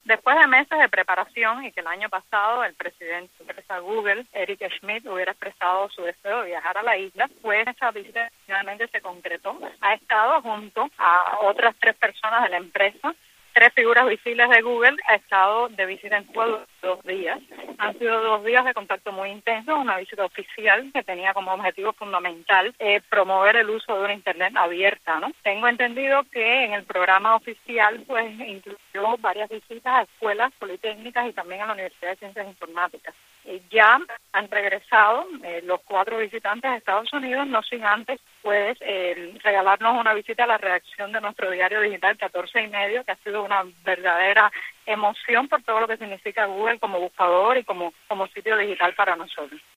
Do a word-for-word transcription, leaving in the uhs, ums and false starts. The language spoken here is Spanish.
Después de meses de preparación y que el año pasado el presidente de la empresa Google, Eric Schmidt, hubiera expresado su deseo de viajar a la isla, pues esa visita finalmente se concretó. Ha estado junto a otras tres personas de la empresa, tres figuras visibles de Google, ha estado de visita en Pueblo dos días. Han sido dos días de contacto muy intenso, una visita oficial que tenía como objetivo fundamental eh, promover el uso de una Internet abierta, ¿no? Tengo entendido que en el programa oficial pues incluyó varias visitas a escuelas politécnicas y también a la Universidad de Ciencias Informáticas. Eh, ya han regresado eh, los cuatro visitantes a Estados Unidos, no sin antes pues eh, regalarnos una visita a la redacción de nuestro diario digital catorce y medio, que ha sido una verdadera emoción por todo lo que significa Google como buscador y como, como sitio digital para nosotros.